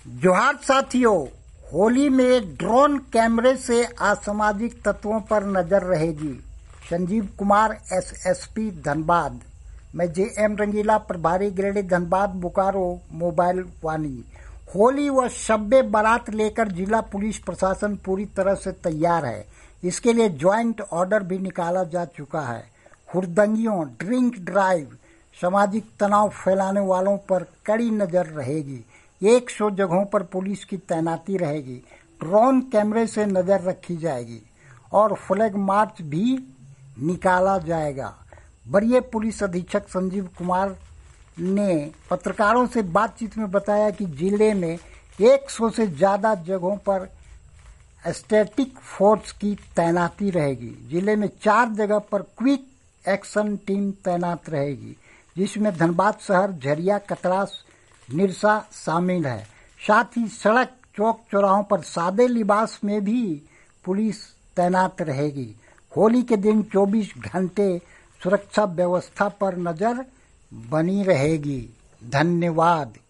जोहार साथियों, होली में ड्रोन कैमरे से असामाजिक तत्वों पर नजर रहेगी। संजीव कुमार, एसएसपी धनबाद। मैं जेएम रंगीला, प्रभारी गिरिडीह धनबाद बोकारो मोबाइल वानी। होली व शब्बे बारात लेकर जिला पुलिस प्रशासन पूरी तरह से तैयार है। इसके लिए ज्वाइंट ऑर्डर भी निकाला जा चुका है। हुड़दंगियों, ड्रिंक ड्राइव, सामाजिक तनाव फैलाने वालों पर कड़ी नजर रहेगी। 100 जगहों पर पुलिस की तैनाती रहेगी। ड्रोन कैमरे से नजर रखी जाएगी और फ्लैग मार्च भी निकाला जाएगा। वरीय पुलिस अधीक्षक संजीव कुमार ने पत्रकारों से बातचीत में बताया कि जिले में 100 से ज्यादा जगहों पर स्टैटिक फोर्स की तैनाती रहेगी। जिले में 4 जगह पर क्विक एक्शन टीम तैनात रहेगी, जिसमें धनबाद शहर, झरिया, कतरास, निरसा शामिल है। साथ ही सड़क, चौक चौराहों पर सादे लिबास में भी पुलिस तैनात रहेगी। होली के दिन 24 घंटे सुरक्षा व्यवस्था पर नजर बनी रहेगी। धन्यवाद।